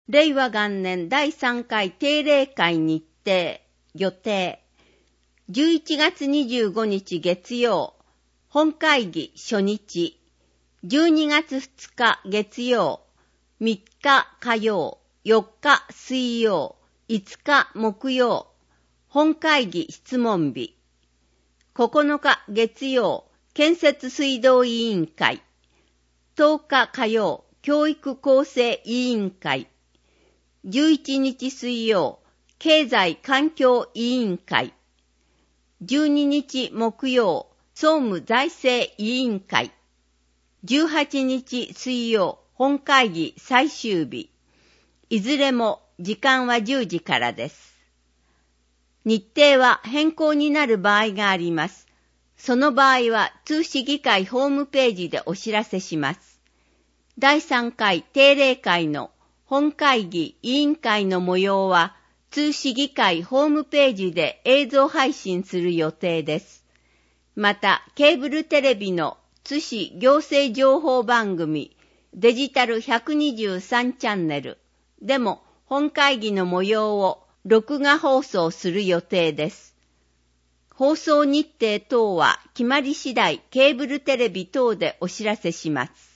令和元年第3回定例会日程予定。11月25日月曜、本会議初日。12月2日月曜、3日火曜、4日水曜、5日木曜。本会議質問日。9日月曜、建設水道委員会。10日火曜、教育構成委員会。11日水曜、経済環境委員会。12日木曜、総務財政委員会。18日水曜、本会議最終日。いずれも時間は10時からです。日程は変更になる場合があります。その場合は通市議会ホームページでお知らせします。第3回定例会の本会議委員会の模様は通市議会ホームページで映像配信する予定です。また、ケーブルテレビの津市行政情報番組デジタル123チャンネルでも本会議の模様を録画放送する予定です。放送日程等は決まり次第ケーブルテレビ等でお知らせします。